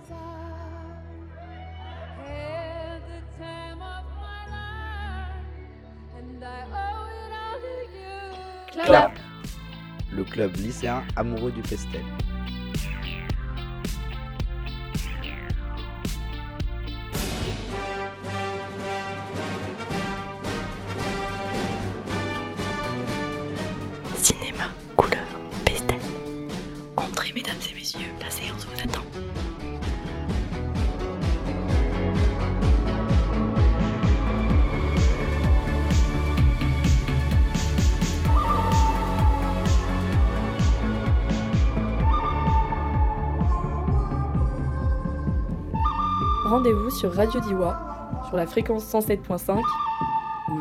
Clap, le club lycéen amoureux du pestel. Cinéma, couleur, pestel. Entrez, mesdames et messieurs, la séance vous attend. Rendez-vous sur Radio Diwa, sur la fréquence 107.5 ou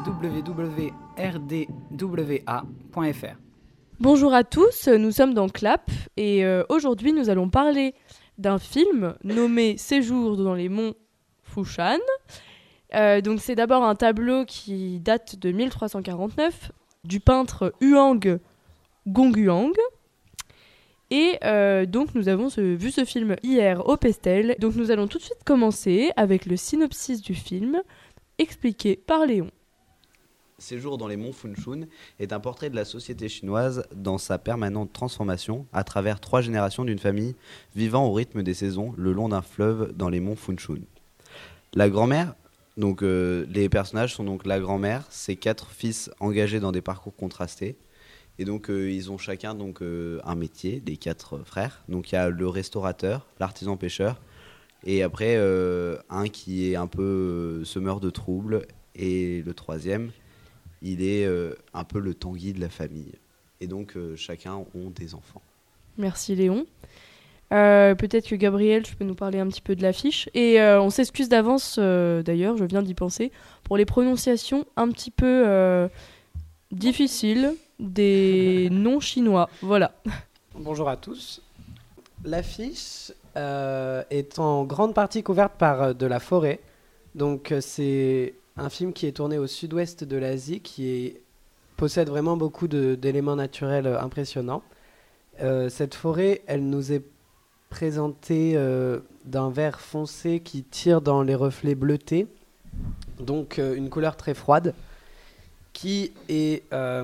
www.rdwa.fr. Bonjour à tous, nous sommes dans Clap et aujourd'hui nous allons parler d'un film nommé Séjour dans les monts Fushan. Donc c'est d'abord un tableau qui date de 1349 du peintre Huang Gongguang. Et donc nous avons vu ce film hier au Pestel. Donc nous allons tout de suite commencer avec le synopsis du film expliqué par Léon. Séjour dans les monts Fushun est un portrait de la société chinoise dans sa permanente transformation à travers 3 générations d'une famille vivant au rythme des saisons le long d'un fleuve dans les monts Fushun. La grand-mère, donc les personnages sont donc la grand-mère, ses 4 fils engagés dans des parcours contrastés. Et donc ils ont chacun donc un métier, les 4 frères. Donc il y a le restaurateur, l'artisan pêcheur, et après un qui est un peu semeur de troubles, et le 3e, il est un peu le Tanguy de la famille. Et donc chacun ont des enfants. Merci Léon. Peut-être que Gabriel, tu peux nous parler un petit peu de l'affiche. Et on s'excuse d'avance, d'ailleurs, je viens d'y penser, pour les prononciations un petit peu difficiles des noms chinois. Voilà. Bonjour à tous. L'affiche est en grande partie couverte par de la forêt. Donc c'est un film qui est tourné au sud-ouest de l'Asie, possède vraiment beaucoup d'éléments naturels impressionnants. Cette forêt, elle nous est présentée d'un vert foncé qui tire dans les reflets bleutés. Donc une couleur très froide qui est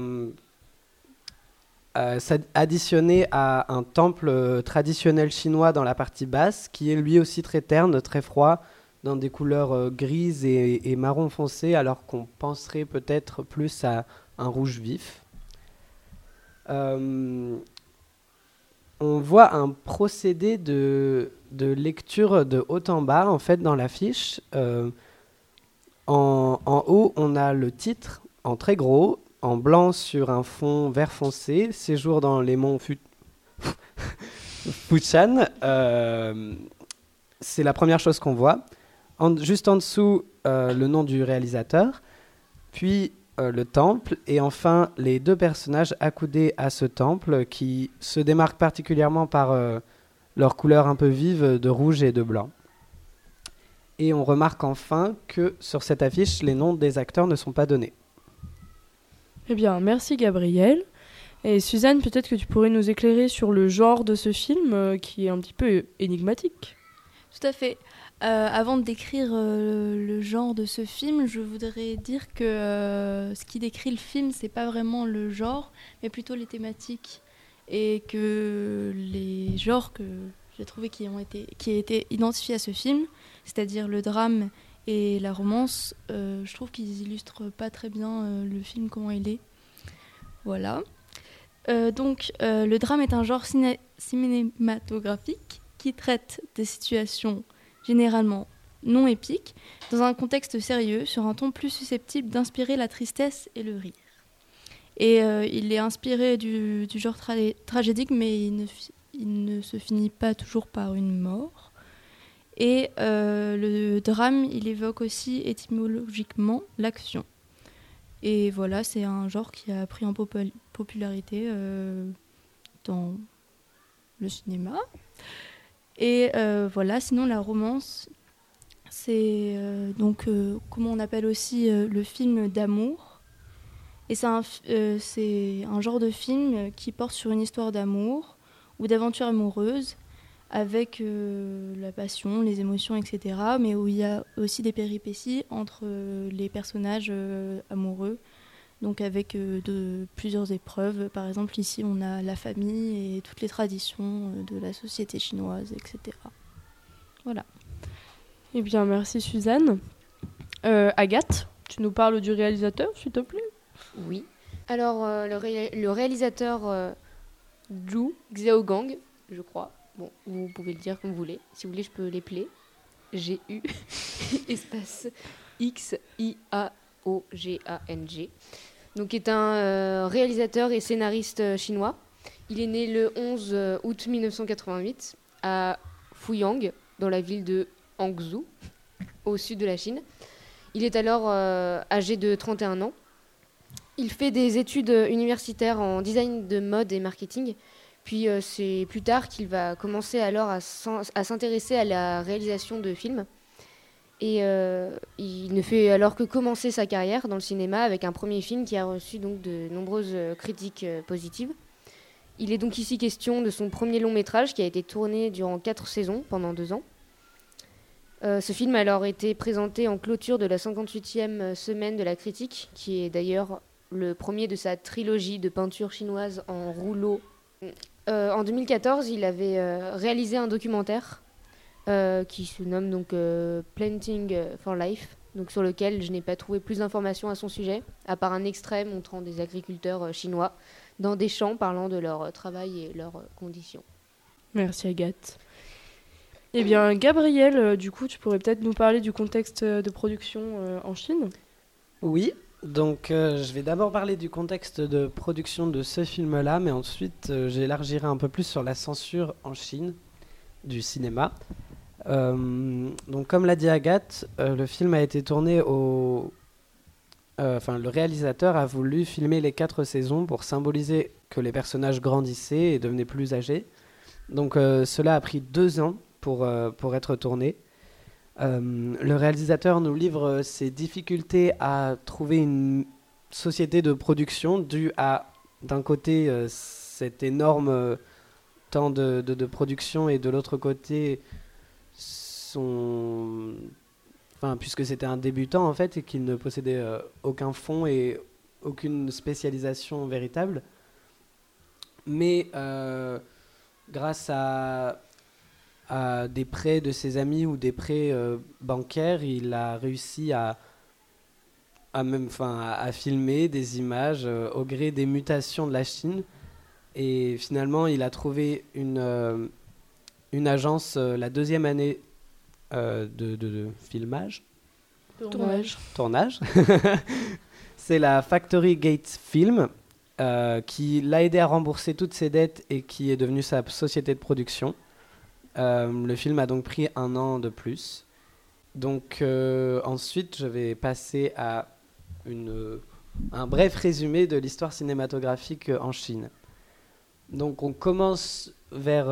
additionné à un temple traditionnel chinois dans la partie basse, qui est lui aussi très terne, très froid, dans des couleurs grises et marron foncé, alors qu'on penserait peut-être plus à un rouge vif. On voit un procédé de lecture de haut en bas, en fait, dans l'affiche. En haut, on a le titre en très gros, en blanc sur un fond vert foncé, Séjour dans les monts Fushan. C'est la première chose qu'on voit. Juste en dessous, le nom du réalisateur, puis le temple, et enfin les 2 personnages accoudés à ce temple qui se démarquent particulièrement par leur couleur un peu vive de rouge et de blanc. Et on remarque enfin que sur cette affiche, les noms des acteurs ne sont pas donnés. Eh bien, merci Gabriel. Et Suzanne, peut-être que tu pourrais nous éclairer sur le genre de ce film qui est un petit peu énigmatique. Tout à fait. Avant de décrire le genre de ce film, je voudrais dire que ce qui décrit le film, c'est pas vraiment le genre, mais plutôt les thématiques. Et que les genres que j'ai trouvé qui ont été identifiés à ce film, c'est-à-dire le drame et la romance, je trouve qu'ils illustrent pas très bien le film, comment il est. Voilà. Donc, le drame est un genre cinématographique qui traite des situations généralement non épiques, dans un contexte sérieux, sur un ton plus susceptible d'inspirer la tristesse et le rire. Et il est inspiré du genre tragédique, mais il ne se finit pas toujours par une mort. Et le drame, il évoque aussi étymologiquement l'action. Et voilà, c'est un genre qui a pris en popularité dans le cinéma. Et voilà, sinon la romance, c'est donc comment on appelle aussi le film d'amour. Et c'est un genre de film qui porte sur une histoire d'amour ou d'aventure amoureuse avec la passion, les émotions, etc. Mais où il y a aussi des péripéties entre les personnages amoureux, donc avec plusieurs épreuves. Par exemple, ici, on a la famille et toutes les traditions de la société chinoise, etc. Voilà. Eh bien, merci Suzanne. Agathe, tu nous parles du réalisateur, s'il te plaît? Oui. Alors, le réalisateur Zhu Xiaogang, je crois. Bon, vous pouvez le dire comme vous voulez. Si vous voulez, je peux l'épeler. G-U espace X-I-A-O-G-A-N-G. Donc, est un réalisateur et scénariste chinois. Il est né le 11 août 1988 à Fuyang, dans la ville de Hangzhou, au sud de la Chine. Il est alors âgé de 31 ans. Il fait des études universitaires en design de mode et marketing. Puis c'est plus tard qu'il va commencer alors à s'intéresser à la réalisation de films. Et il ne fait alors que commencer sa carrière dans le cinéma avec un premier film qui a reçu donc de nombreuses critiques positives. Il est donc ici question de son premier long métrage qui a été tourné durant 4 saisons pendant 2 ans. Ce film a alors été présenté en clôture de la 58e semaine de la critique, qui est d'ailleurs le premier de sa trilogie de peinture chinoise en rouleau. En 2014, il avait réalisé un documentaire qui se nomme donc Planting for Life, donc sur lequel je n'ai pas trouvé plus d'informations à son sujet, à part un extrait montrant des agriculteurs chinois dans des champs parlant de leur travail et leurs conditions. Merci Agathe. Eh bien, Gabriel, du coup, tu pourrais peut-être nous parler du contexte de production en Chine? Oui, donc je vais d'abord parler du contexte de production de ce film-là, mais ensuite j'élargirai un peu plus sur la censure en Chine du cinéma. Donc comme l'a dit Agathe, le film a été tourné le réalisateur a voulu filmer les 4 saisons pour symboliser que les personnages grandissaient et devenaient plus âgés. Donc cela a pris 2 ans pour être tourné. Le réalisateur nous livre ses difficultés à trouver une société de production due à, d'un côté, cet énorme temps de production et de l'autre côté, puisque c'était un débutant en fait et qu'il ne possédait aucun fonds et aucune spécialisation véritable. Mais grâce à des prêts de ses amis ou des prêts bancaires, il a réussi à filmer des images au gré des mutations de la Chine. Et finalement, il a trouvé une agence la 2e année de filmage. Tournage. C'est la Factory Gate Film qui l'a aidé à rembourser toutes ses dettes et qui est devenue sa société de production. Le film a donc pris 1 an de plus. Donc ensuite, je vais passer à un bref résumé de l'histoire cinématographique en Chine. Donc on commence vers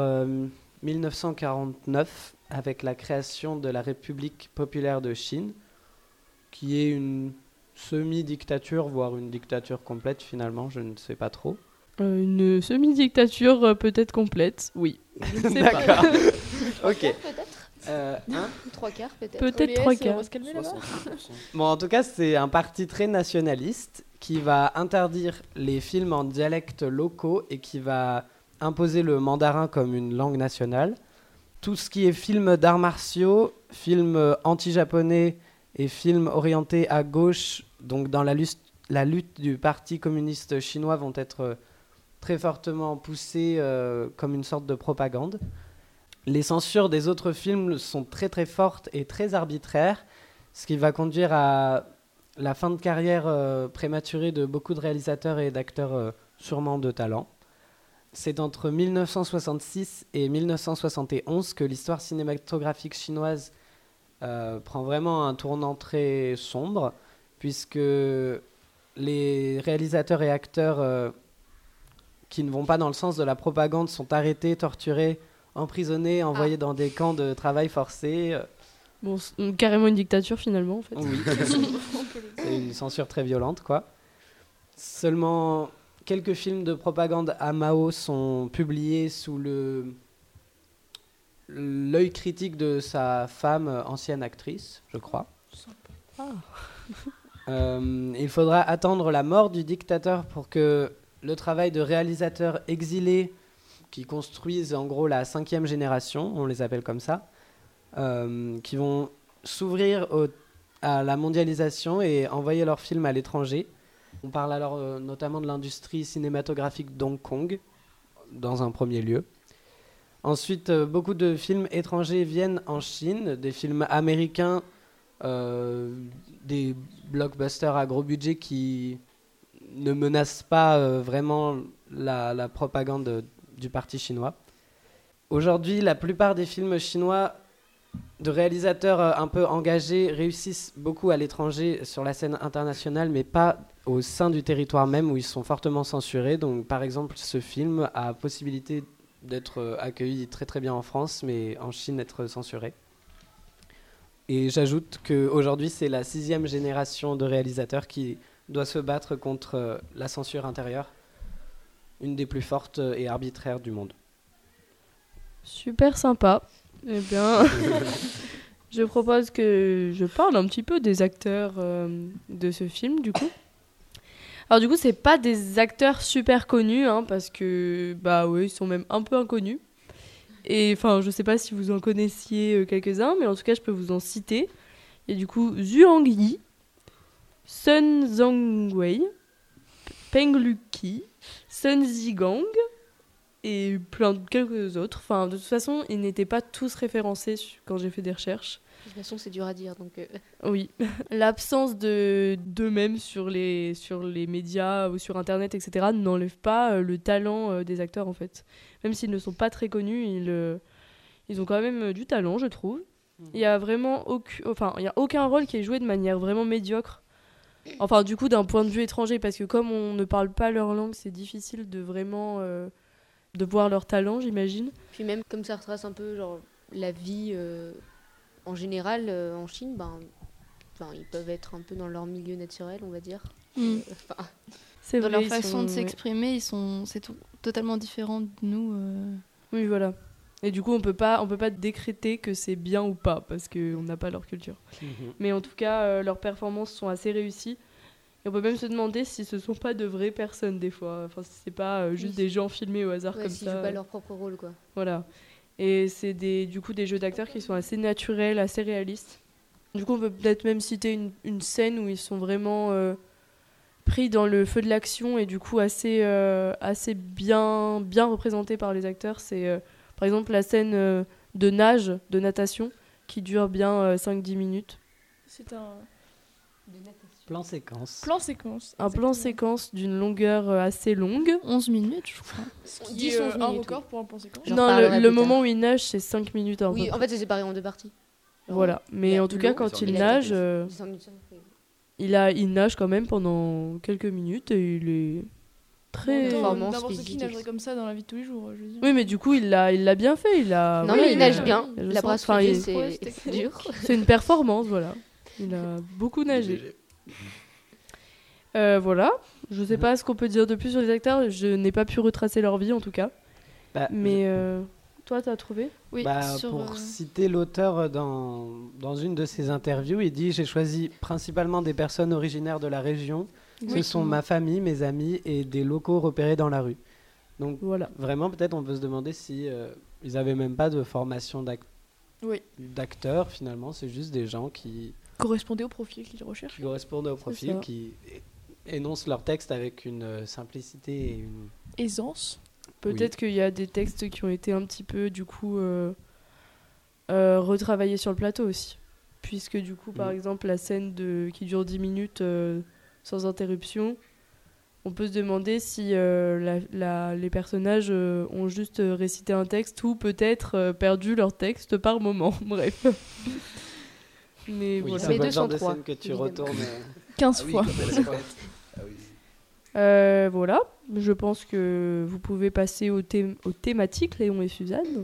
1949 avec la création de la République populaire de Chine, qui est une semi-dictature, voire une dictature complète finalement, je ne sais pas trop. Une semi-dictature peut-être complète, oui. Je ne sais pas. D'accord. Ok. Peut-être 3 quarts peut-être. Peut-être 3 quarts. On va se calmer là-bas. Bon, en tout cas, c'est un parti très nationaliste qui va interdire les films en dialectes locaux et qui va imposer le mandarin comme une langue nationale. Tout ce qui est films d'arts martiaux, films anti-japonais et films orientés à gauche, donc dans la lutte du Parti communiste chinois, vont être très fortement poussés comme une sorte de propagande. Les censures des autres films sont très très fortes et très arbitraires, ce qui va conduire à la fin de carrière prématurée de beaucoup de réalisateurs et d'acteurs sûrement de talent. C'est entre 1966 et 1971 que l'histoire cinématographique chinoise prend vraiment un tournant très sombre, puisque les réalisateurs et acteurs qui ne vont pas dans le sens de la propagande sont arrêtés, torturés, emprisonnés, envoyés dans des camps de travail forcé. Bon, carrément une dictature finalement en fait. Oui, c'est une censure très violente quoi. Seulement quelques films de propagande à Mao sont publiés sous le l'œil critique de sa femme, ancienne actrice, je crois. Il faudra attendre la mort du dictateur pour que le travail de réalisateurs exilés qui construisent en gros la 5e génération, on les appelle comme ça, qui vont s'ouvrir à la mondialisation et envoyer leurs films à l'étranger. On parle alors notamment de l'industrie cinématographique d'Hong Kong, dans un premier lieu. Ensuite, beaucoup de films étrangers viennent en Chine, des films américains, des blockbusters à gros budget qui ne menacent pas vraiment la propagande du parti chinois. Aujourd'hui, la plupart des films chinois de réalisateurs un peu engagés réussissent beaucoup à l'étranger sur la scène internationale, mais pas au sein du territoire même où ils sont fortement censurés. Donc, par exemple, ce film a possibilité d'être accueilli très très bien en France, mais en Chine être censuré. Et j'ajoute qu'aujourd'hui, c'est la 6e génération de réalisateurs qui doit se battre contre la censure intérieure, une des plus fortes et arbitraires du monde. Super sympa. Eh bien, je propose que je parle un petit peu des acteurs de ce film, du coup. Alors du coup, c'est pas des acteurs super connus, hein, parce que, bah ouais, ils sont même un peu inconnus. Et enfin, je sais pas si vous en connaissiez quelques-uns, mais en tout cas, je peux vous en citer. Il y a du coup Zhuang Yi, Sun Zhongwei, Peng Luqi, Sun Zigang et quelques autres. Enfin, de toute façon, ils n'étaient pas tous référencés quand j'ai fait des recherches. De toute façon, c'est dur à dire, donc... Oui, l'absence d'eux-mêmes sur les médias ou sur Internet, etc., n'enlève pas le talent des acteurs, en fait. Même s'ils ne sont pas très connus, ils ont quand même du talent, je trouve. Il y a vraiment il y a aucun rôle qui est joué de manière vraiment médiocre. Enfin, du coup, d'un point de vue étranger, parce que comme on ne parle pas leur langue, c'est difficile de vraiment de voir leur talent, j'imagine. Puis même, comme ça retrace un peu genre, la vie... En général, en Chine, ils peuvent être un peu dans leur milieu naturel, on va dire. C'est dans vrai, leur façon de s'exprimer, c'est totalement différent de nous. Oui, voilà. Et du coup, on peut pas décréter que c'est bien ou pas, parce qu'on n'a pas leur culture. Mais en tout cas, leurs performances sont assez réussies. Et on peut même se demander si ce sont pas de vraies personnes, des fois. Enfin, si c'est pas juste des gens filmés au hasard comme si ça. Ils jouent pas leur propre rôle, quoi. Voilà. Et c'est du coup des jeux d'acteurs qui sont assez naturels, assez réalistes. Du coup, on peut peut-être même citer une scène où ils sont vraiment pris dans le feu de l'action et du coup assez bien représentés par les acteurs. C'est par exemple la scène de natation, qui dure bien 5-10 minutes. C'est un Plan séquence. Un plan séquence d'une longueur assez longue. 11 minutes, je crois. Ce qui est un record pour un plan séquence. Non, le moment où il nage, c'est 5 minutes. Oui, en fait, c'est séparé en 2 parties. Voilà, mais en tout cas, quand il nage, il nage quand même pendant quelques minutes et il est très... N'importe qui nagerait comme ça dans la vie de tous les jours, je veux dire. Oui, mais du coup, il l'a bien fait. Non, mais il nage bien. La brasse fouillée, c'est dur. C'est une performance, voilà. Il a beaucoup nagé. Voilà, je sais pas ce qu'on peut dire de plus sur les acteurs, je n'ai pas pu retracer leur vie en tout cas. Mais toi, t'as trouvé ? Oui, pour citer l'auteur dans une de ses interviews, il dit « J'ai choisi principalement des personnes originaires de la région. Ce sont ma famille, mes amis et des locaux repérés dans la rue. » Donc voilà. Vraiment, peut-être on peut se demander si ils n'avaient même pas de formation d'acteurs finalement, c'est juste des gens qui... correspondaient au profil qu'ils recherchent. Qui correspondent au profil, qui énoncent leur texte avec une simplicité et une... aisance. Peut-être qu'il y a des textes qui ont été un petit peu, du coup, retravaillés sur le plateau aussi. Puisque, du coup, par exemple, la scène qui dure 10 minutes sans interruption, on peut se demander si les personnages ont juste récité un texte ou peut-être perdu leur texte par moment. Bref. Mais oui, voilà. c'est le genre de scène que tu retournes 15 fois. Voilà, je pense que vous pouvez passer aux thématiques, Léon et Suzanne.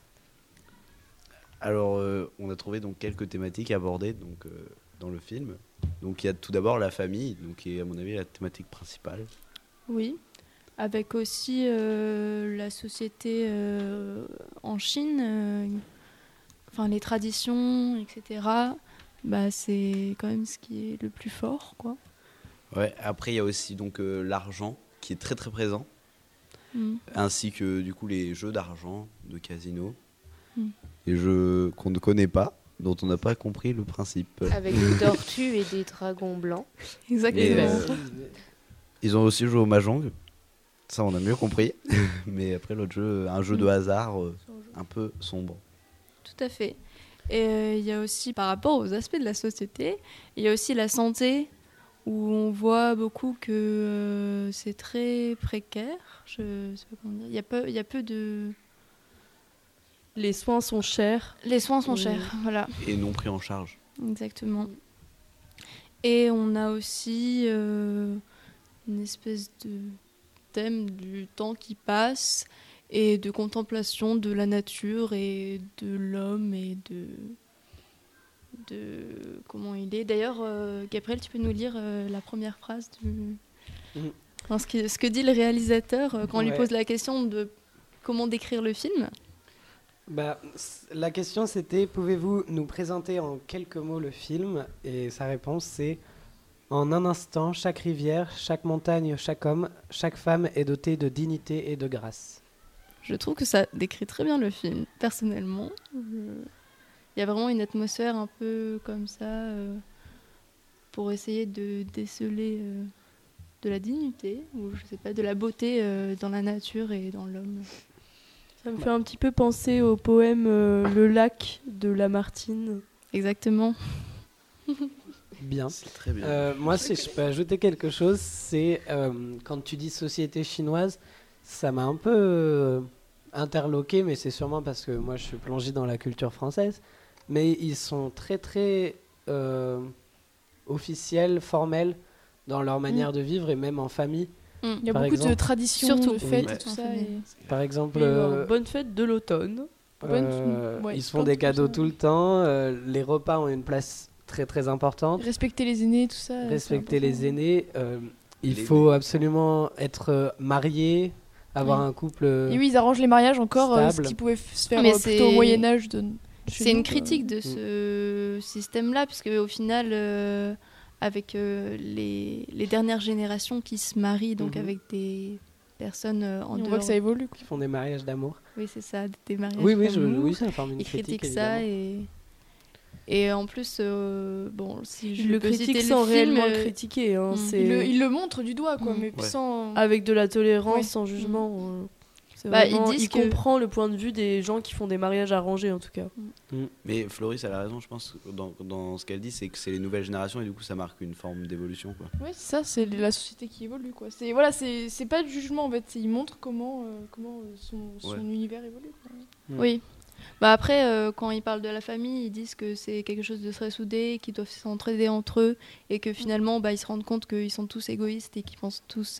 Alors, on a trouvé donc quelques thématiques abordées dans le film. Donc, il y a tout d'abord la famille, donc, qui est à mon avis la thématique principale. Oui. avec aussi la société en Chine, enfin les traditions, etc. Bah, c'est quand même ce qui est le plus fort, quoi. Ouais, après, il y a aussi donc l'argent qui est très très présent, ainsi que du coup les jeux d'argent, de casino, les jeux qu'on ne connaît pas, dont on n'a pas compris le principe. Avec des tortues et des dragons blancs. Exactement. Et, ils ont aussi joué au Mahjong, ça on a mieux compris, mais après l'autre jeu, un jeu de hasard un peu sombre. Tout à fait. Et il y a aussi, par rapport aux aspects de la société, il y a aussi la santé, où on voit beaucoup que c'est très précaire. Je sais pas comment dire. Il y a peu de... Les soins sont chers. Les soins sont chers, voilà. Et non pris en charge. Exactement. Et on a aussi une espèce de thème du temps qui passe et de contemplation de la nature et de l'homme et de comment il est. D'ailleurs, Gabriel, tu peux nous lire la première phrase Enfin, ce que dit le réalisateur quand on lui pose la question de comment décrire le film. Bah, la question c'était, pouvez-vous nous présenter en quelques mots le film? Et sa réponse c'est: en un instant, chaque rivière, chaque montagne, chaque homme, chaque femme est dotée de dignité et de grâce. Je trouve que ça décrit très bien le film, personnellement. Il y a vraiment une atmosphère un peu comme ça pour essayer de déceler de la dignité, ou je sais pas, de la beauté dans la nature et dans l'homme. Ça me fait un petit peu penser au poème Le lac de Lamartine. Exactement. Bien. C'est très bien. Moi, si je peux ajouter quelque chose, c'est quand tu dis société chinoise, ça m'a un peu interloqué, mais c'est sûrement parce que moi je suis plongé dans la culture française. Mais ils sont très très officiels, formels dans leur manière de vivre et même en famille. Il y a Par beaucoup exemple. de traditions, Surtout. de fêtes Oui. et tout ça. Et... Par exemple, Bonne fête de l'automne. ouais, ils se plein font de des trucs cadeaux comme ça. tout le temps. Les repas ont une place très très importante. Respecter les aînés, tout ça. Respecter c'est les important. aînés. Il Les faut absolument être marié, avoir un couple. Et oui, ils arrangent les mariages encore, ce stable. qui pouvait se faire Mais plutôt c'est- au Moyen-Âge. Chez C'est nous, une critique de ce système-là, puisque au final, avec les dernières générations qui se marient, donc avec des personnes en On dehors. voit que ça évolue. Quoi. Qui font des mariages d'amour. Oui, c'est ça, des mariages. Oui, d'amour. oui, ça forme une Ils critique. critiquent ça évidemment. et en plus, bon, si je Ils le peux citer critiquent le sans film, réellement le critiquer. Hein, c'est Il le montre du doigt, quoi, mais Ouais. sans. avec de la tolérance, Oui. sans jugement. C'est Bah, vraiment- ils disent il que- comprend le point de vue des gens qui font des mariages arrangés, en tout cas. Mais Floris a raison, je pense, dans ce qu'elle dit, c'est que c'est les nouvelles générations et du coup ça marque une forme d'évolution, quoi. Ouais, c'est ça, c'est la société qui évolue, quoi. C'est voilà, c'est pas du jugement en fait, il montre comment son Ouais. univers évolue. Quoi. Oui. Bah après, quand ils parlent de la famille, ils disent que c'est quelque chose de très soudé, qu'ils doivent s'entraider entre eux, et que finalement, bah, ils se rendent compte qu'ils sont tous égoïstes et qu'ils pensent tous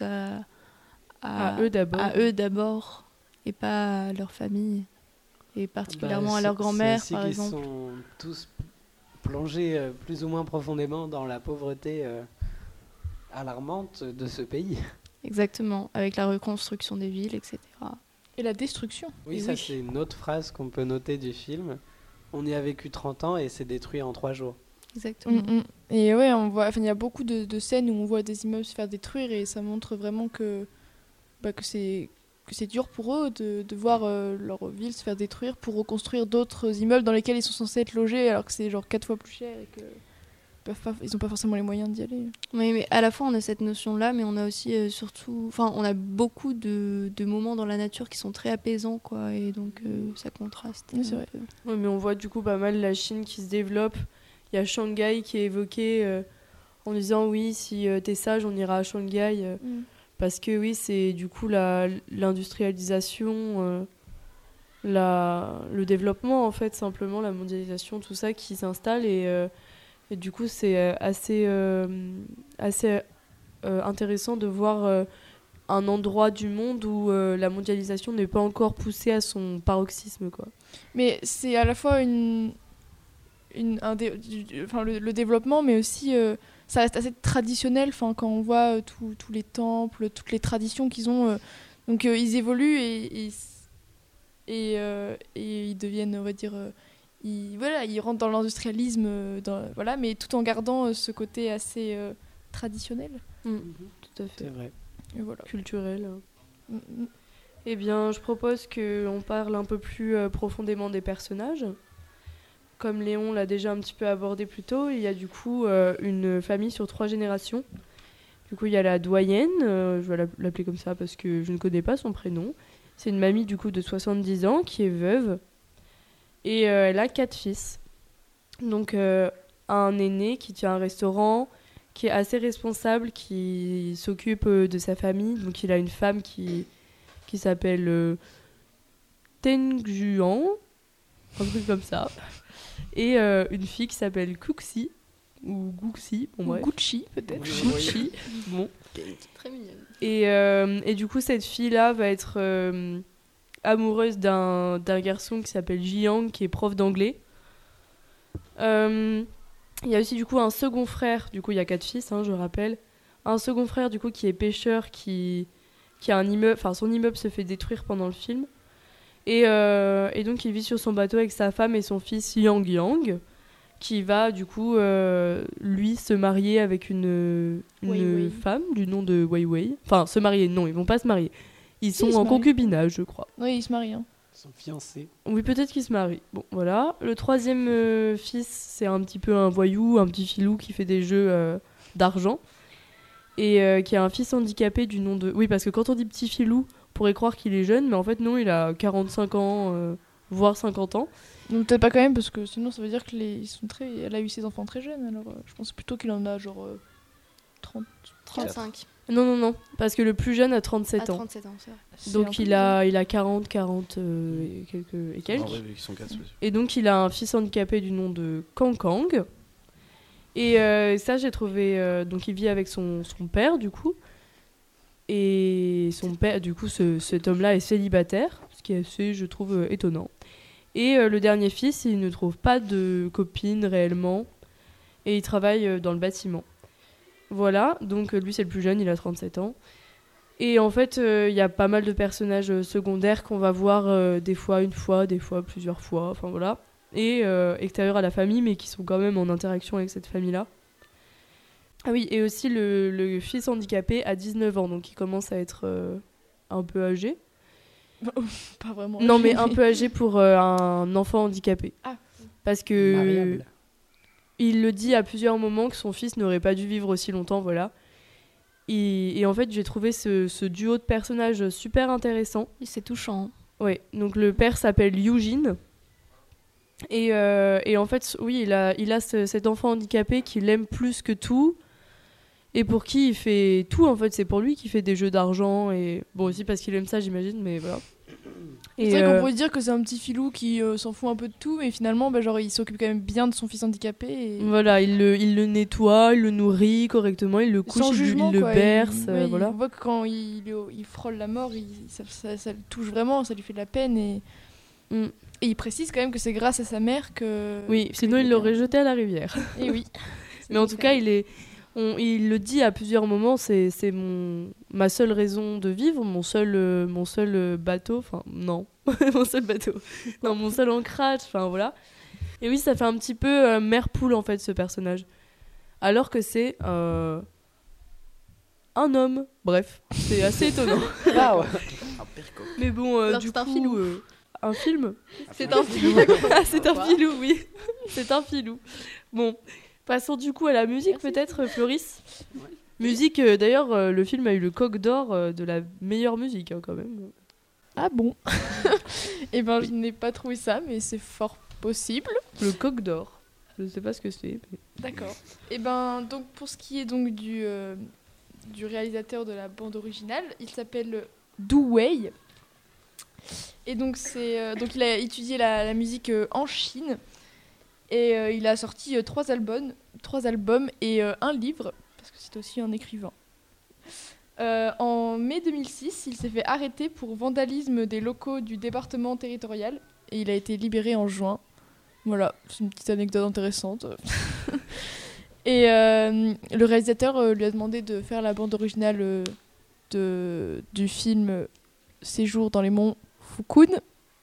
À eux d'abord. à eux d'abord, et pas à leur famille, et particulièrement à leur grand-mère, c'est par aussi qu'ils exemple. sont tous plongés plus ou moins profondément dans la pauvreté alarmante de ce pays. Exactement, avec la reconstruction des villes, etc. Et la destruction. Oui, Et ça oui. c'est une autre phrase qu'on peut noter du film. On y a vécu 30 ans et c'est détruit en 3 jours. Exactement. Et ouais, on voit, enfin, il y a beaucoup de scènes où on voit des immeubles se faire détruire et ça montre vraiment que c'est dur pour eux de voir leur ville se faire détruire pour reconstruire d'autres immeubles dans lesquels ils sont censés être logés alors que c'est genre 4 fois plus cher et que ils n'ont pas forcément les moyens d'y aller. Oui, mais à la fois on a cette notion-là, mais on a aussi surtout, enfin, on a beaucoup de moments dans la nature qui sont très apaisants, quoi, et donc ça contraste. Oui, c'est un vrai. peu. Oui, mais on voit du coup pas mal la Chine qui se développe. Il y a Shanghai qui est évoqué en disant oui, si t'es sage, on ira à Shanghai. Parce que oui, c'est du coup l'industrialisation, le développement en fait, simplement la mondialisation, tout ça qui s'installe et du coup c'est assez intéressant de voir un endroit du monde où la mondialisation n'est pas encore poussée à son paroxysme, quoi. Mais c'est à la fois le développement, mais aussi ça reste assez traditionnel. Enfin, quand on voit tous les temples, toutes les traditions qu'ils ont, donc ils évoluent et ils deviennent, on va dire, ils rentrent dans l'industrialisme, voilà, mais tout en gardant ce côté assez traditionnel. Tout à fait. C'est vrai. Et voilà. Culturel. Eh bien, je propose qu'on parle un peu plus profondément des personnages. Comme Léon l'a déjà un petit peu abordé plus tôt, il y a du coup une famille sur 3 générations. Du coup, il y a la doyenne, je vais l'appeler comme ça parce que je ne connais pas son prénom. C'est une mamie du coup de 70 ans qui est veuve. Et elle a 4 fils. Donc, un aîné qui tient un restaurant, qui est assez responsable, qui s'occupe de sa famille. Donc, il a une femme qui s'appelle Teng Juan, un truc comme ça. Et une fille qui s'appelle Kuxi, ou Guxi, bon bref. Gucci, peut-être. Gucci, bon. Très mignonne. Et du coup, cette fille-là va être amoureuse d'un garçon qui s'appelle Jiang, qui est prof d'anglais. Il y a aussi du coup un second frère, du coup il y a 4 fils, je rappelle. Un second frère du coup qui est pêcheur, qui a un immeuble, enfin son immeuble se fait détruire pendant le film. Et donc il vit sur son bateau avec sa femme et son fils Yang, qui va du coup lui se marier avec une Wei. femme du nom de Wei Wei. Enfin se marier, non, ils vont pas se marier. Ils sont Ils se en marient. concubinage, je crois. Oui, ils se marient. Ils sont fiancés. Oui, peut-être qu'ils se marient. Bon, voilà. Le troisième fils, c'est un petit peu un voyou, un petit filou qui fait des jeux d'argent. Et qui a un fils handicapé du nom de... Oui, parce que quand on dit petit filou, on pourrait croire qu'il est jeune, mais en fait, non, il a 45 ans, voire 50 ans. Donc peut-être pas quand même, parce que sinon ça veut dire elle a eu ses enfants très jeunes. Alors je pense plutôt qu'il en a genre 30. 35. Non, parce que le plus jeune a 37 À ans. 37 ans, c'est vrai. C'est un Donc peu il a 40 et quelques. En vrai, vu qu'ils sont 4, c'est sûr. Et donc il a un fils handicapé du nom de Kang. Et ça j'ai trouvé... donc il vit avec son père du coup. Et son père, du coup cet homme-là est célibataire, ce qui est assez, je trouve, étonnant. Et le dernier fils, il ne trouve pas de copine réellement. Et il travaille dans le bâtiment. Voilà, donc lui c'est le plus jeune, il a 37 ans. Et en fait, il y a pas mal de personnages secondaires qu'on va voir des fois une fois, des fois plusieurs fois, enfin voilà. Et extérieurs à la famille, mais qui sont quand même en interaction avec cette famille-là. Ah oui, et aussi le fils handicapé a 19 ans, donc il commence à être un peu âgé. Pas vraiment. Non, mais un peu âgé pour un enfant handicapé. Ah. Parce que Mariable. il le dit à plusieurs moments que son fils n'aurait pas dû vivre aussi longtemps, voilà. Et en fait, j'ai trouvé ce duo de personnages super intéressant. Et c'est touchant. Ouais, donc le père s'appelle Eugene. Et en fait, oui, il a cet enfant handicapé qui l'aime plus que tout. Et pour qui il fait tout, en fait. C'est pour lui qu'il fait des jeux d'argent. Et bon, aussi parce qu'il aime ça, j'imagine, mais voilà. C'est vrai qu'on pourrait dire que c'est un petit filou qui s'en fout un peu de tout, mais finalement, genre, il s'occupe quand même bien de son fils handicapé. Et... Voilà, il le nettoie, il le nourrit correctement, il le couche, sans jugement, il le quoi. berce, Ouais, voilà. On voit que quand il frôle la mort, ça le touche vraiment, ça lui fait de la peine. Et il précise quand même que c'est grâce à sa mère que... Oui, sinon il l'aurait jeté à la rivière. Et oui. Mais en tout cas, il le dit à plusieurs moments, c'est ma seule raison de vivre, mon seul bateau, enfin non, mon seul bateau, non, mon seul ancrage, enfin voilà. Et oui, ça fait un petit peu mère poule en fait ce personnage, alors que c'est un homme. Bref, c'est assez étonnant. Waouh. Mais bon, Alors, du c'est un coup, filou. un film. C'est un filou. Ah, c'est un filou, oui. C'est un filou. Bon, passons du coup à la musique, peut-être, Floris. Ouais. Musique, d'ailleurs, le film a eu le Coq d'Or de la meilleure musique, quand même. Ah bon. Eh ben, je n'ai pas trouvé ça, mais c'est fort possible. Le Coq d'Or. Je sais pas ce que c'est. Mais... D'accord. Et ben, donc, pour ce qui est donc du réalisateur de la bande originale, il s'appelle Du Wei. Et donc, donc il a étudié la musique en Chine. Et il a sorti 3 albums et un livre, parce que c'est aussi un écrivain. En mai 2006, il s'est fait arrêter pour vandalisme des locaux du département territorial. Et il a été libéré en juin. Voilà, c'est une petite anecdote intéressante. Et le réalisateur lui a demandé de faire la bande originale du film Séjour dans les monts Fukun.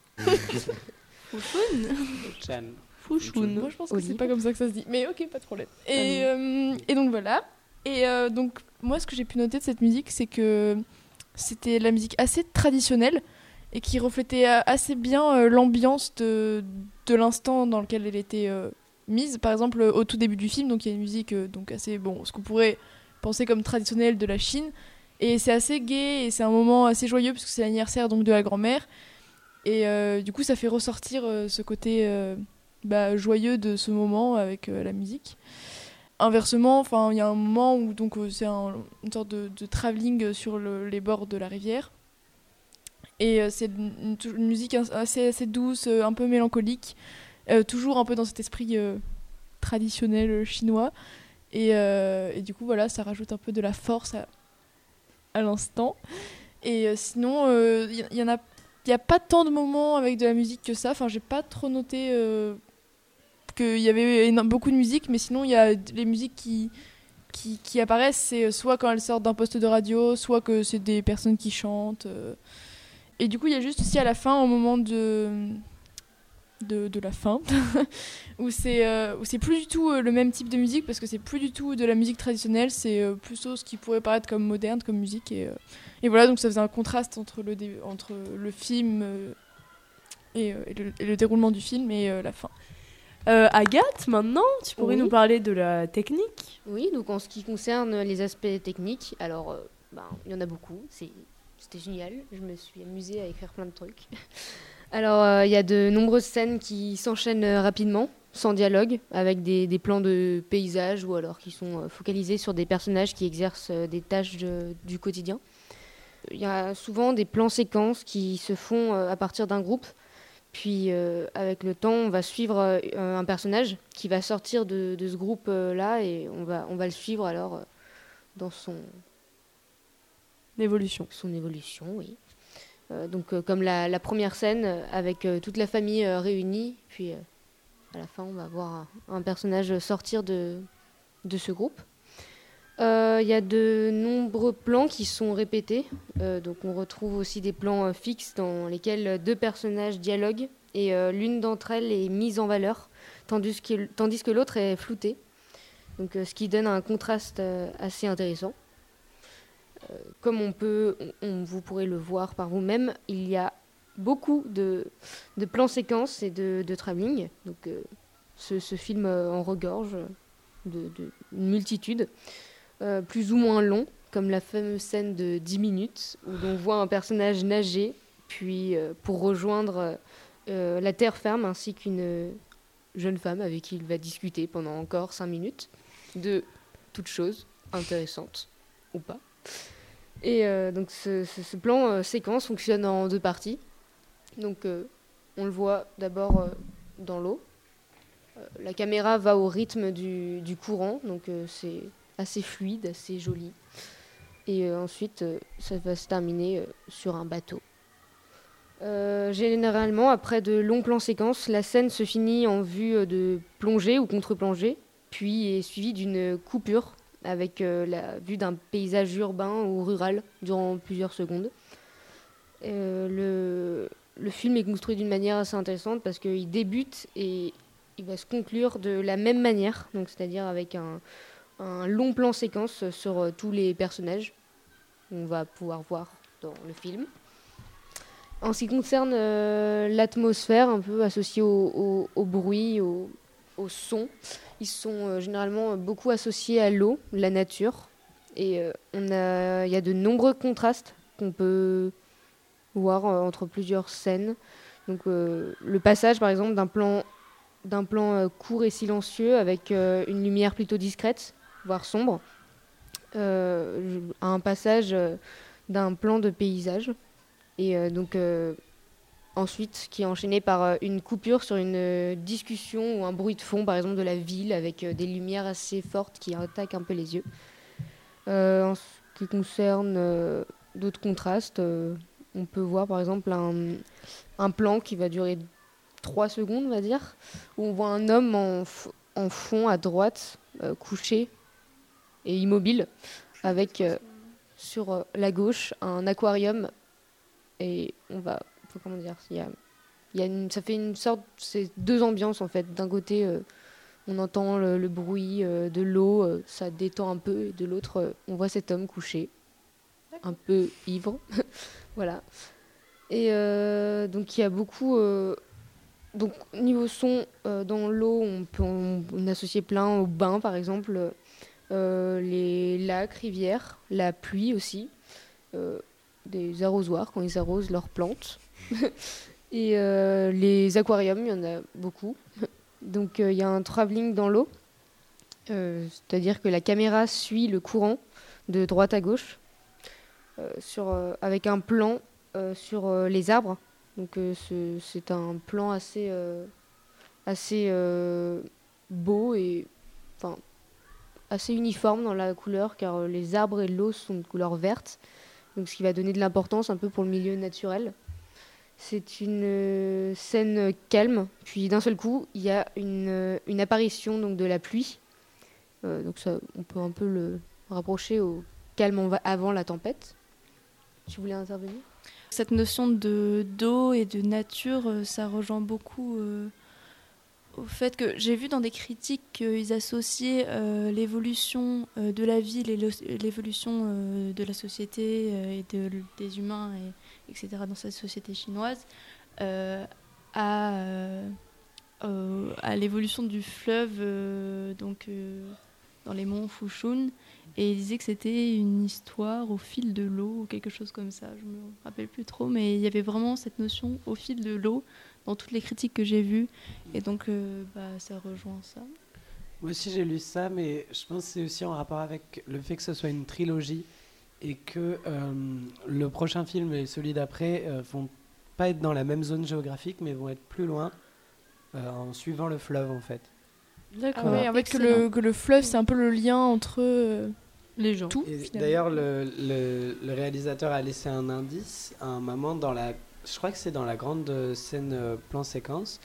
Chan. Fouchoun. Moi, je pense que c'est pas comme ça que ça se dit. Mais ok, pas de problème. Et donc voilà. Et donc, moi, ce que j'ai pu noter de cette musique, c'est que c'était la musique assez traditionnelle et qui reflétait assez bien l'ambiance de l'instant dans lequel elle était mise. Par exemple, au tout début du film, donc il y a une musique donc assez, ce qu'on pourrait penser comme traditionnelle de la Chine. Et c'est assez gai et c'est un moment assez joyeux parce que c'est l'anniversaire donc, de la grand-mère. Et du coup, ça fait ressortir ce côté joyeux de ce moment avec la musique. Inversement, il y a un moment où donc, c'est une sorte de travelling sur les bords de la rivière. Et c'est une musique assez douce, un peu mélancolique, toujours un peu dans cet esprit traditionnel chinois. Et du coup, voilà, ça rajoute un peu de la force à l'instant. Et sinon, il n'y a pas tant de moments avec de la musique que ça. Enfin, j'ai pas trop noté qu'il y avait beaucoup de musique, mais sinon, il y a les musiques qui apparaissent, c'est soit quand elles sortent d'un poste de radio, soit que c'est des personnes qui chantent. Et du coup, il y a juste aussi à la fin, au moment de la fin, où c'est plus du tout le même type de musique, parce que c'est plus du tout de la musique traditionnelle, c'est plutôt ce qui pourrait paraître comme moderne, comme musique. Et voilà, donc ça faisait un contraste entre le film et le déroulement du film et la fin. Agathe, maintenant, tu pourrais Oui. nous parler de la technique. Oui, donc en ce qui concerne les aspects techniques, alors il y en a beaucoup, c'était génial, je me suis amusée à écrire plein de trucs. Alors il y a de nombreuses scènes qui s'enchaînent rapidement, sans dialogue, avec des plans de paysages ou alors qui sont focalisés sur des personnages qui exercent des tâches du quotidien. Il y a souvent des plans séquences qui se font à partir d'un groupe. Puis avec le temps, on va suivre un personnage qui va sortir de ce groupe-là et on va le suivre alors dans son L'évolution. évolution, oui. Donc comme la première scène avec toute la famille réunie, puis à la fin, on va voir un personnage sortir de ce groupe. Il y a de nombreux plans qui sont répétés, donc on retrouve aussi des plans fixes dans lesquels deux personnages dialoguent et l'une d'entre elles est mise en valeur, tandis que l'autre est floutée, donc ce qui donne un contraste assez intéressant. Comme vous pourrez le voir par vous-même, il y a beaucoup de plans séquences et de travelling, donc ce film en regorge d'une multitude. Plus ou moins long, comme la fameuse scène de 10 minutes, où l'on voit un personnage nager, puis pour rejoindre la terre ferme, ainsi qu'une jeune femme avec qui il va discuter pendant encore 5 minutes, de toutes choses intéressantes, ou pas. Et donc ce plan séquence fonctionne en deux parties. Donc on le voit d'abord dans l'eau. La caméra va au rythme du courant, donc c'est assez fluide, assez joli. Et ensuite, ça va se terminer sur un bateau. Généralement, après de longs plans séquences, la scène se finit en vue de plongée ou contre-plongée, puis est suivie d'une coupure avec la vue d'un paysage urbain ou rural durant plusieurs secondes. Le film est construit d'une manière assez intéressante parce qu'il débute et il va se conclure de la même manière, donc c'est-à-dire avec un long plan séquence sur tous les personnages qu'on va pouvoir voir dans le film. En ce qui concerne l'atmosphère un peu associée au bruit, au son, ils sont généralement beaucoup associés à l'eau, la nature. Et il y a de nombreux contrastes qu'on peut voir entre plusieurs scènes. Donc le passage par exemple d'un plan court et silencieux avec une lumière plutôt discrète, voire sombre, à un passage d'un plan de paysage. Et ensuite, qui est enchaîné par une coupure sur une discussion ou un bruit de fond, par exemple de la ville, avec des lumières assez fortes qui attaquent un peu les yeux. En ce qui concerne d'autres contrastes, on peut voir par exemple un plan qui va durer 3 secondes, on va dire, où on voit un homme en fond à droite, couché et immobile, avec sur la gauche un aquarium. Et comment dire, ça fait une sorte, c'est deux ambiances en fait. D'un côté, on entend le bruit de l'eau, ça détend un peu, et de l'autre, on voit cet homme couché, un peu ivre, voilà. Et donc il y a beaucoup. Donc niveau son, dans l'eau, on peut en associer plein au bain par exemple, les lacs, rivières, la pluie aussi, des arrosoirs quand ils arrosent leurs plantes. Et les aquariums, il y en a beaucoup. Donc il y a un travelling dans l'eau, c'est-à-dire que la caméra suit le courant de droite à gauche, avec un plan sur les arbres. Donc c'est un plan assez beau et assez uniforme dans la couleur, car les arbres et l'eau sont de couleur verte, donc ce qui va donner de l'importance un peu pour le milieu naturel. C'est une scène calme, puis d'un seul coup, il y a une apparition donc, de la pluie. Donc ça, on peut un peu le rapprocher au calme avant la tempête. Tu voulais intervenir ? Cette notion d'eau et de nature, ça rejoint beaucoup au fait que j'ai vu dans des critiques qu'ils associaient l'évolution de la ville et l'évolution de la société et des humains, etc. dans cette société chinoise à l'évolution du fleuve dans les monts Fushun. Et ils disaient que c'était une histoire au fil de l'eau ou quelque chose comme ça. Je me rappelle plus trop, mais il y avait vraiment cette notion au fil de l'eau dans toutes les critiques que j'ai vues. Et donc, ça rejoint ça. Moi aussi, j'ai lu ça, mais je pense que c'est aussi en rapport avec le fait que ce soit une trilogie et que le prochain film et celui d'après vont pas être dans la même zone géographique, mais vont être plus loin en suivant le fleuve, en fait. D'accord. Ah oui, en fait, que le fleuve, c'est un peu le lien entre les gens. Tout. Et d'ailleurs, le réalisateur a laissé un indice à un moment je crois que c'est dans la grande scène plan-séquence,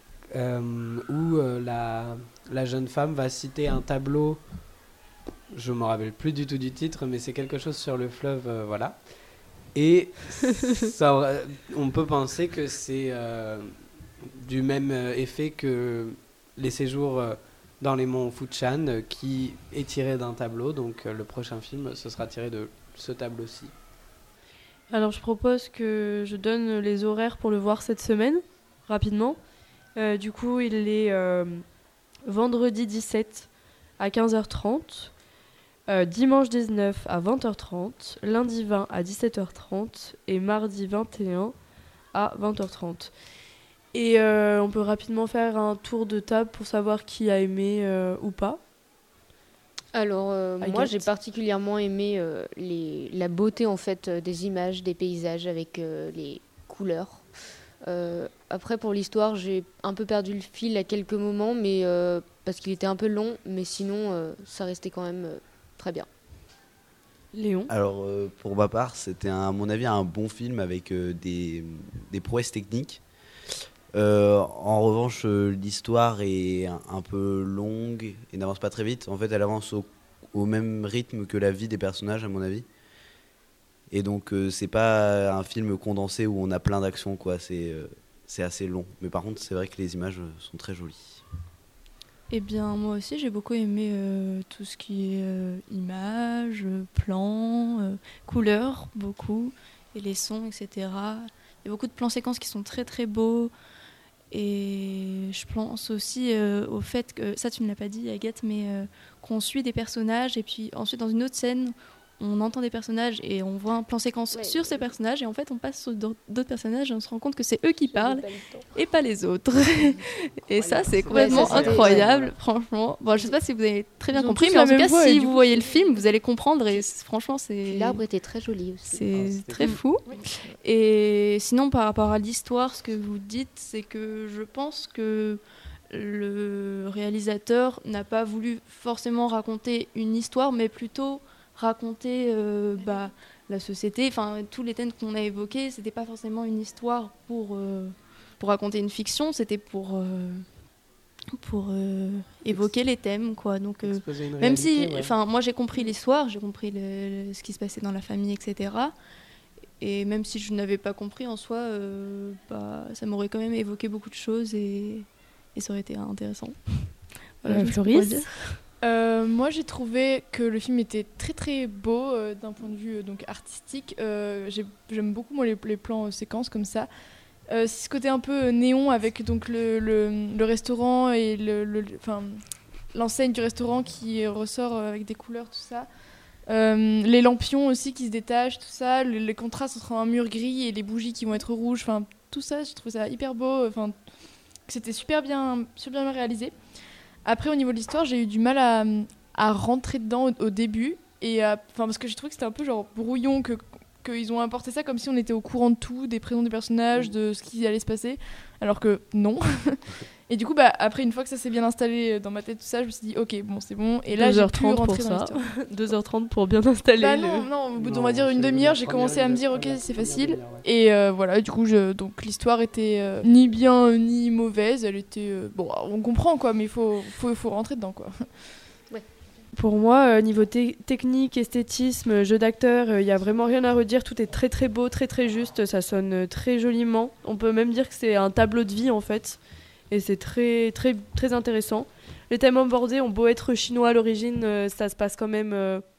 où la jeune femme va citer un tableau, je ne me rappelle plus du tout du titre, mais c'est quelque chose sur le fleuve, voilà. Et on peut penser que c'est du même effet que les séjours dans les monts Fuchan, qui est tiré d'un tableau. Donc le prochain film, ce sera tiré de ce tableau-ci. Alors je propose que je donne les horaires pour le voir cette semaine, rapidement. Du coup, il est vendredi 17 à 15h30, dimanche 19 à 20h30, lundi 20 à 17h30 et mardi 21 à 20h30. Et on peut rapidement faire un tour de table pour savoir qui a aimé ou pas. Alors, moi, Agathe. j'ai particulièrement aimé la beauté en fait des images, des paysages avec les couleurs. Après, pour l'histoire, j'ai un peu perdu le fil à quelques moments, mais parce qu'il était un peu long, mais sinon, ça restait quand même très bien. Léon. Alors, pour ma part, c'était à mon avis un bon film avec des prouesses techniques. En revanche, l'histoire est un peu longue et n'avance pas très vite. En fait, elle avance au même rythme que la vie des personnages, à mon avis. Et donc, c'est pas un film condensé où on a plein d'actions, quoi. C'est assez long. Mais par contre, c'est vrai que les images sont très jolies. Eh bien, moi aussi, j'ai beaucoup aimé tout ce qui est images, plans, couleurs, beaucoup, et les sons, etc. Il y a beaucoup de plans séquences qui sont très très beaux. Et je pense aussi au fait que, ça tu ne l'as pas dit Agathe, mais qu'on suit des personnages et puis ensuite dans une autre scène, on entend des personnages et on voit un plan séquence sur ces personnages et en fait on passe sur d'autres personnages et on se rend compte que c'est eux qui parlent et pas les autres. Et ça c'est complètement incroyable, franchement. Bon, je sais pas si vous avez très bien Ils ont compris, tous mais en la tout même cas voix, et si du vous coup, voyez le film, vous allez comprendre et franchement c'est... L'arbre était très joli aussi. C'est c'était très fou. Et sinon, par rapport à l'histoire, ce que vous dites, c'est que je pense que le réalisateur n'a pas voulu forcément raconter une histoire, mais plutôt raconter la société. Enfin, tous les thèmes qu'on a évoqués, c'était pas forcément une histoire pour raconter une fiction, c'était pour pour évoquer les thèmes, quoi. Donc, Exposer une même si, réalité, ouais. moi j'ai compris l'histoire, j'ai compris ce qui se passait dans la famille, etc. Et même si je n'avais pas compris en soi, ça m'aurait quand même évoqué beaucoup de choses et ça aurait été intéressant. Voilà, je ne sais pas quoi Floris dire. Moi, j'ai trouvé que le film était très très beau d'un point de vue donc artistique. J'aime beaucoup moi les plans séquences comme ça. C'est ce côté un peu néon avec donc le restaurant et l'enseigne du restaurant qui ressort avec des couleurs, tout ça. Les lampions aussi qui se détachent, tout ça. Les contrastes entre un mur gris et les bougies qui vont être rouges. Enfin, tout ça, je trouve ça hyper beau. Enfin, c'était super bien réalisé. Après, au niveau de l'histoire, j'ai eu du mal à rentrer dedans au début. Parce que j'ai trouvé que c'était un peu genre brouillon, qu'ils ont apporté ça comme si on était au courant de tout, des prénoms des personnages, de ce qui allait se passer. Alors que non. Et du coup, après, une fois que ça s'est bien installé dans ma tête, tout ça, je me suis dit, ok, bon, c'est bon. Et là, j'ai pu 2h30 rentrer pour dans ça. l'histoire. 2h30 pour bien installer Non, au bout Non, on va dire une c'est demi-heure, la j'ai première commencé à me dire, ok, première c'est facile. demi-heure, ouais. Et voilà, du coup, donc l'histoire était ni bien ni mauvaise. Elle était. Bon, on comprend quoi, mais il faut rentrer dedans quoi. Pour moi, niveau technique, esthétisme, jeu d'acteur, il y a vraiment rien à redire. Tout est très très beau, très très juste. Ça sonne très joliment. On peut même dire que c'est un tableau de vie en fait. Et c'est très très très intéressant. Les thèmes abordés ont beau être chinois à l'origine, ça se passe quand même.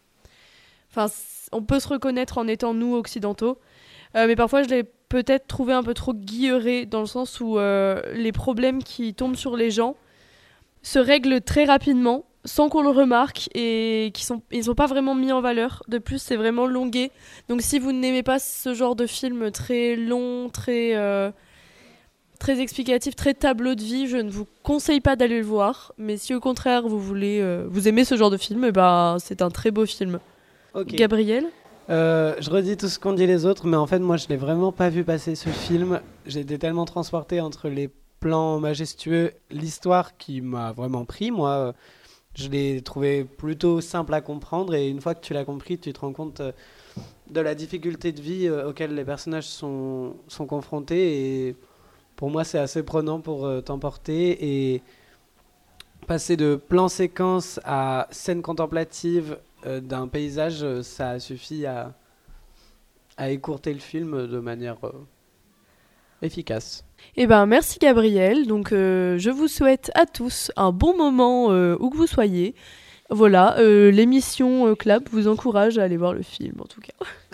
On peut se reconnaître en étant nous occidentaux. Mais parfois, je l'ai peut-être trouvé un peu trop guilleré dans le sens où les problèmes qui tombent sur les gens se règlent très rapidement, sans qu'on le remarque, et ils sont pas vraiment mis en valeur. De plus, c'est vraiment longué. Donc si vous n'aimez pas ce genre de film très long, très explicatif, très tableau de vie, je ne vous conseille pas d'aller le voir. Mais si au contraire vous aimez ce genre de film, c'est un très beau film. Ok. Gabriel ? Je redis tout ce qu'ont dit les autres, mais en fait, moi, je l'ai vraiment pas vu passer ce film. J'ai été tellement transporté entre les plans majestueux, l'histoire qui m'a vraiment pris. Moi, je l'ai trouvé plutôt simple à comprendre, et une fois que tu l'as compris, tu te rends compte de la difficulté de vie auquel les personnages sont confrontés. Et pour moi, c'est assez prenant pour t'emporter. Et passer de plan séquence à scène contemplative d'un paysage, ça suffit à écourter le film de manière efficace. Merci Gabriel. Donc je vous souhaite à tous un bon moment où que vous soyez. Voilà, l'émission Clap vous encourage à aller voir le film en tout cas.